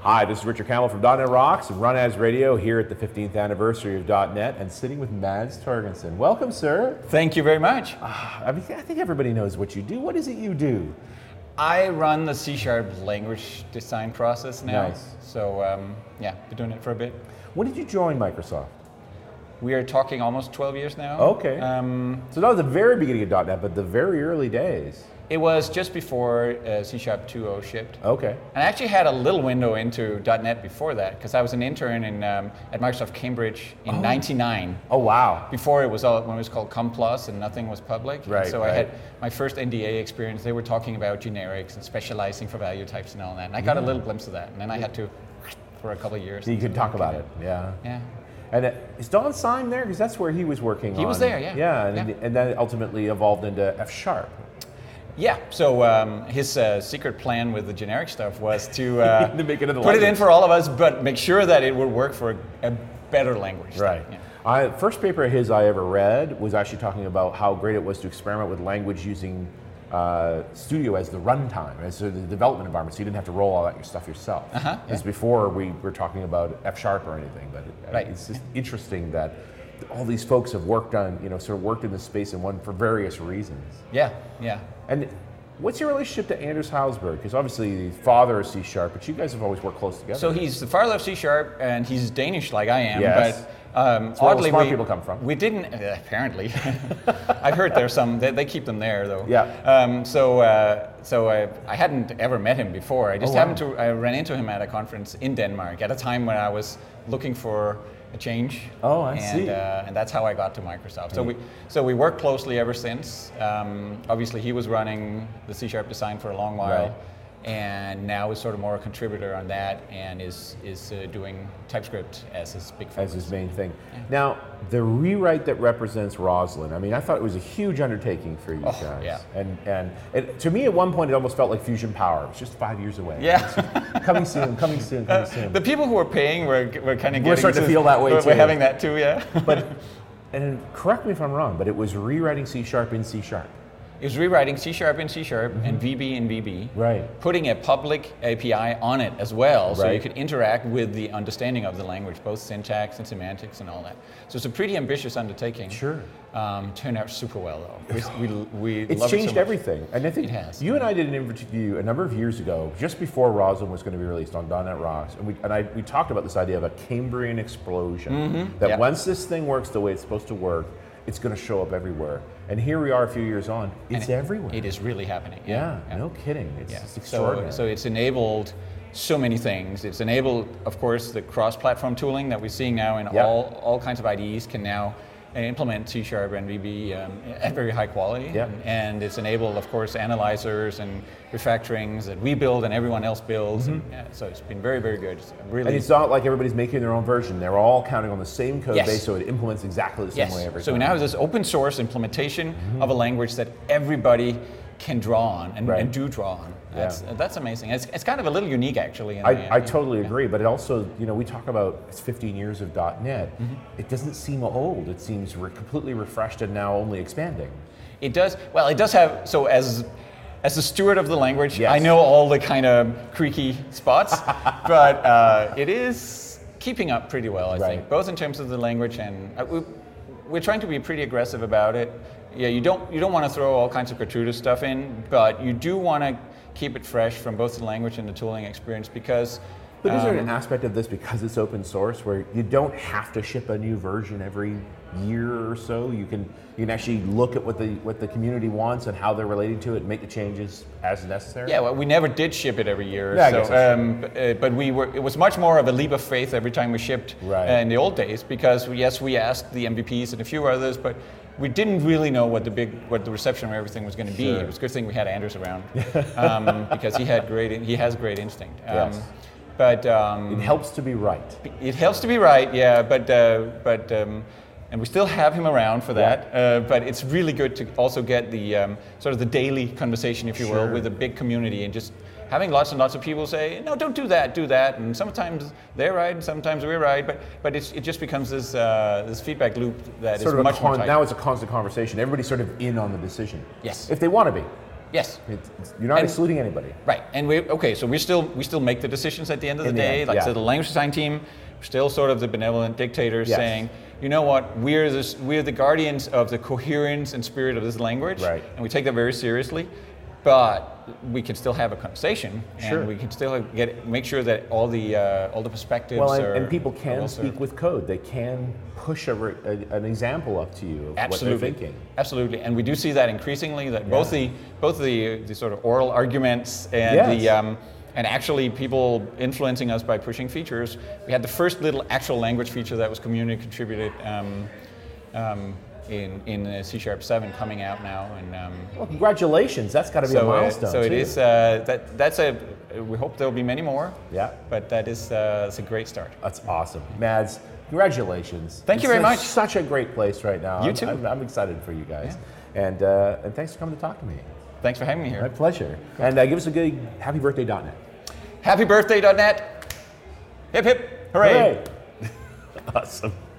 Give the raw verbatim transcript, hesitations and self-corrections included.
Hi, this is Richard Campbell from .dot net Rocks and Run As Radio here at the fifteenth anniversary of .dot net and sitting with Mads Torgensen. Welcome, sir. Thank you very much. Uh, I mean, I think everybody knows what you do. What is it you do? I run the C Sharp language design process now. Nice. So, um, yeah, been doing it for a bit. When did you join Microsoft? We are talking almost twelve years now. Okay. Um, so not the very beginning of .dot net, but the very early days. It was just before uh, C Sharp two point oh shipped. Okay. And I actually had a little window into .dot net before that, because I was an intern in, um, at Microsoft Cambridge in oh. ninety-nine. Oh, wow. Before it was all, when it was called ComPlus and nothing was public. Right, and so right. I had my first N D A experience. They were talking about generics and specializing for value types and all that. And I got yeah. a little glimpse of that. And then I had to, for a couple of years. You could talk about it, yeah. Yeah. And uh, is Don Syme there? Because that's where he was working He on. was there, yeah. Yeah, and, yeah. and then ultimately evolved into F Sharp. Yeah, so um, his uh, secret plan with the generic stuff was to, uh, to make it into put language. it in for all of us, but make sure that it would work for a, a better language. Right. Yeah. I, first paper of his I ever read was actually talking about how great it was to experiment with language using uh, Studio as the runtime, as the development environment, so you didn't have to roll all that your stuff yourself. Uh-huh, Because yeah. before we were talking about F Sharp or anything, but it, Right. it's just interesting that all these folks have worked on, you know, sort of worked in this space and one for various reasons. Yeah, yeah. And what's your relationship to Anders Hejlsberg? Because obviously the father of C Sharp, but you guys have always worked close together. So he's the father of C Sharp, and he's Danish like I am. Yes. But um, That's where all the oddly, smart we, people come from. We didn't uh, apparently. I've heard there's some. They, they keep them there though. Yeah. Um, so uh, so I, I hadn't ever met him before. I just Oh, wow. happened to. I ran into him at a conference in Denmark at a time when I was looking for a change. Oh, I and, see. Uh, and that's how I got to Microsoft. So Right. we so we worked closely ever since. Um, obviously, he was running the C Sharp design for a long while. Right. And now is sort of more a contributor on that, and is is uh, doing TypeScript as his big focus. As his main thing. Now, the rewrite that represents Roslyn, I mean, I thought it was a huge undertaking for you Oh, guys. yeah. And and it, to me, at one point, it almost felt like Fusion Power. It was just five years away. Yeah. coming soon, coming soon, coming soon. The people who were paying were, were kind of We're getting starting to feel that way we're, too. We're having that too, yeah. But, and correct me if I'm wrong, but it was rewriting C Sharp in C Sharp. It was rewriting C Sharp in C Sharp Mm-hmm. and V B in V B. Right. Putting a public A P I on it as well, so you Right. could interact with the understanding of the language, both syntax and semantics and all that. So it's a pretty ambitious undertaking. Sure. Um, turned out super well though. We, we, we It's love it so changed much. everything. And I think It has. you and I did an interview a number of years ago, just before Roslyn was going to be released on .dot net Rocks, and we and I we talked about this idea of a Cambrian explosion. Mm-hmm. That Yep. once this thing works the way it's supposed to work, it's going to show up everywhere. And here we are a few years on, it's And it- everywhere. It is really happening. Yeah, yeah. no kidding. It's, Yeah. it's So, extraordinary. so it's enabled so many things. It's enabled, of course, the cross-platform tooling that we're seeing now in Yeah. all all kinds of I D Es can now implement C Sharp and V B um, at very high quality. Yeah. And, and it's enabled, of course, analyzers and refactorings that we build and everyone else builds. And, yeah, so it's been very, very good. It's really. and it's not like everybody's making their own version. They're all counting on the same code Yes. base, so it implements exactly the same yes. way every So we time. now have this open source implementation of a language that everybody can draw on and, Right. and do draw on. That's, Yeah. that's amazing. It's, it's kind of a little unique, actually. in I, the- I totally yeah. agree, but it also, you know, we talk about it's fifteen years of .dot net. Mm-hmm. It doesn't seem old. It seems re- completely refreshed and now only expanding. It does. Well, it does have. So as as the steward of the language, Yes. I know all the kind of creaky spots, but uh, it is keeping up pretty well, I Right. think, both in terms of the language and uh, we, we're trying to be pretty aggressive about it. Yeah, you don't you don't want to throw all kinds of gratuitous stuff in, but you do want to keep it fresh from both the language and the tooling experience because. But is there an um, aspect of this because it's open source where you don't have to ship a new version every year or so? You can you can actually look at what the what the community wants and how they're relating to it and make the changes as necessary? Yeah, well, we never did ship it every year. Yeah, I so, guess that's um, b- uh, but we were. It was much more of a leap of faith every time we shipped Right. uh, in the old days because yes, we asked the M V Ps and a few others, but we didn't really know what the big, what the reception of everything was going to be. Sure. It was a good thing we had Anders around um, because he had great. He has great instinct. Um, Yes. But um, It helps to be right. it helps to be right, yeah. But uh, but um, and we still have him around for that. Uh, but it's really good to also get the um, sort of the daily conversation, if you Sure. will, with a big community and just having lots and lots of people say, no, don't do that, do that. And sometimes they're right, and sometimes we're right. But but it's, it just becomes this uh, this feedback loop that Sort is of a much more con- tight. now it's a constant conversation. Everybody's sort of in on the decision. Yes. If they want to be. Yes. It's, it's, you're not And- excluding anybody. Right, and we okay. So we still we still make the decisions at the end of the In the day. end, like yeah. so, the language design team, still sort of the benevolent dictators Yes. saying, you know what, we're this we're the guardians of the coherence and spirit of this language, Right. and we take that very seriously. But we can still have a conversation, Sure. and we can still get make sure that all the uh, all the perspectives Well, and, are and people are can well speak served. with code. They can push a, re- a, an example up to you of Absolutely, what they're thinking. absolutely, and we do see that increasingly. That both the both the, the sort of oral arguments and Yes. the um, and actually people influencing us by pushing features. We had the first little actual language feature that was community contributed um, um, in in uh, C Sharp seven coming out now, and um, Well, congratulations. That's got to be a so uh, milestone. so it too. is uh, that that's a. We hope there will be many more. Yeah. But that is uh, it's a great start. That's awesome. Mads, congratulations. Thank you It's very a- much. Such a great place right now. You I'm, too. I'm, I'm excited for you guys. And, uh, and thanks for coming to talk to me. Thanks for having me here. My pleasure. And uh, give us a good happy birthday dot net. Happy birthday dot net. Hip hip. Hooray. Hooray. Awesome.